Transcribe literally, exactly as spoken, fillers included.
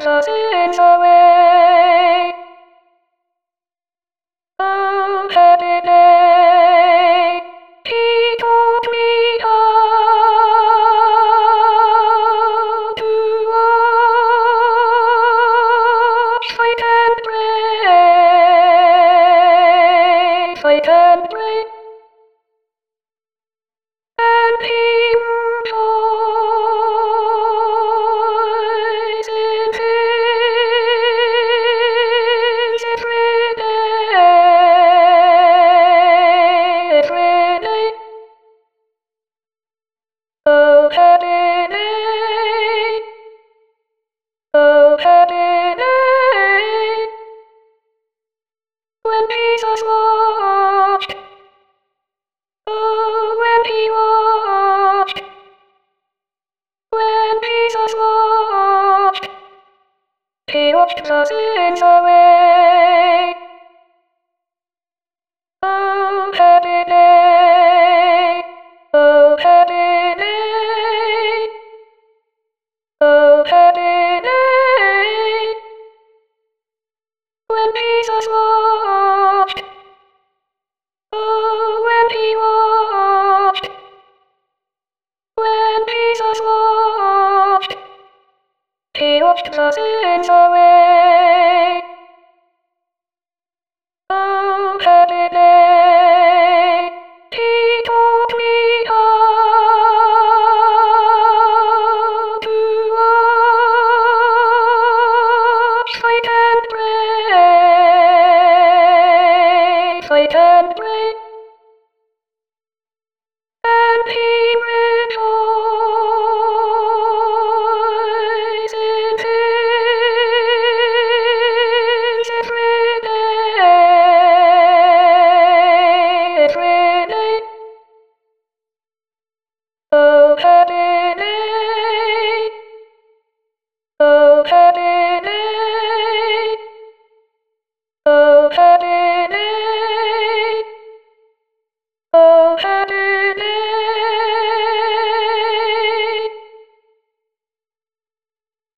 dozens away. Oh, happy day, he taught me how to walk, fight and pray, fight and pray, and he rejoices in his every day, every day. Oh, happy day, oh, happy day, when Jesus walked, oh, when he walked, when Jesus walked, he walked the sins away. Oh, happy day, oh, happy day, oh, happy day, when Jesus walked, oh, when he walked, when Jesus walked, he washed the sins away. Oh, happy day, he taught me how to walk, fight and pray, fight and pray, and he rejoices in his every day, every day. Oh, happy day, oh, happy day, oh, happy